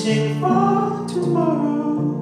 wishing for tomorrow.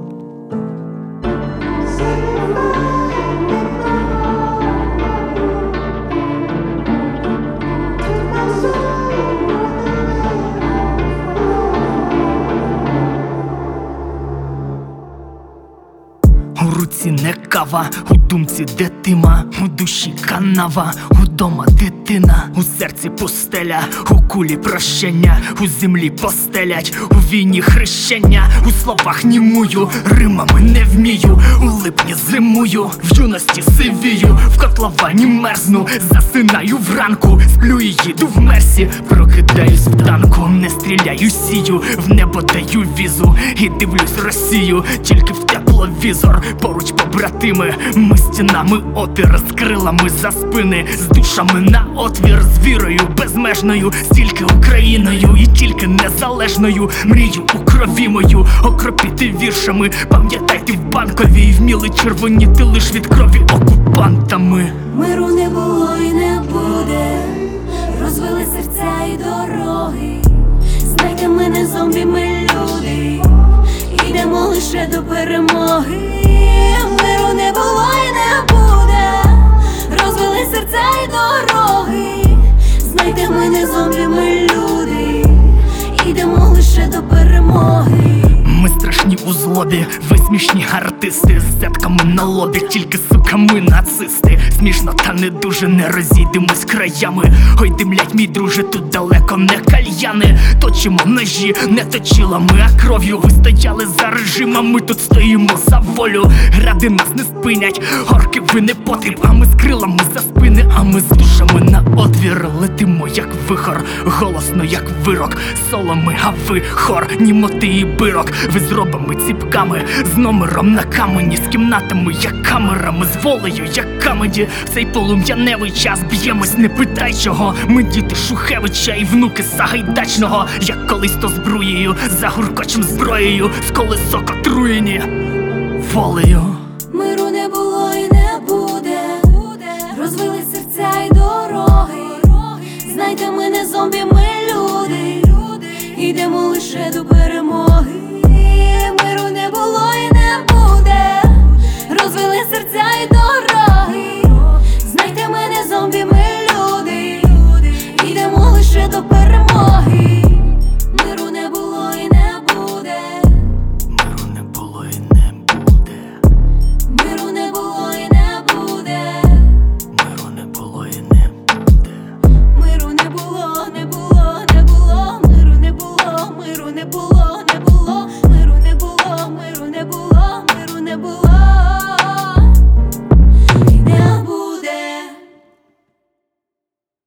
У руці не кава, у думці дитима, у душі канава, удома дитина, у серці пустеля, у кулі прощення, у землі постелять, у війні хрещення, у словах німую, римами не вмію, у липні зимую, в юності сивію, в котловані мерзну, засинаю вранку, сплю і їду в мерсі, прокидаюсь в танку, не стріляю, сію, в небо даю візу і дивлюсь Росію, тільки в тепловізор. Поруч побратими, ми стінами опір, з крилами за спини, з душами на отвір, з вірою безмежною, стільки Україною і тільки незалежною. Мрію у крові мою окропіти віршами. Пам'ятайте в Банковій, вміли червоніти лиш від крові окупантами. Миру не було і не буде, розвели серця і дороги. Знайте, ми не зомбі, ми люди, йдемо лише до перемоги. Миру не було і не буде, розвели серця і дороги. Знайте, ми не зомбі, ми люди, йдемо лише до перемоги. Ми страшні у злобі, ви смішні артисти, з зетками на лобі, тільки сука ми нацисти. Смішно та не дуже, не розійдемось краями. Ой, димлять, мій друже, тут далеко не кальяни. Точимо ножі, не точила ми, а кров'ю. Ви стояли за режим, а ми тут стоїмо за волю. Гради нас не спинять, горки ви не потріб, а ми з крилами за спини, а ми з душами на отвір. Летимо як вихор, голосно як вирок. Соло ми, а ви хор, німоти і бирок. Ви з робами, ціпками, з номером на камені, з кімнатами, як камерами, з волею, як камеді. В цей полум'яневий час б'ємось, не питай чого. Ми діти Шухевича і внуки Сагайдачного. Як колись то збруєю, за гуркочем зброєю, з колесок отруєні волею.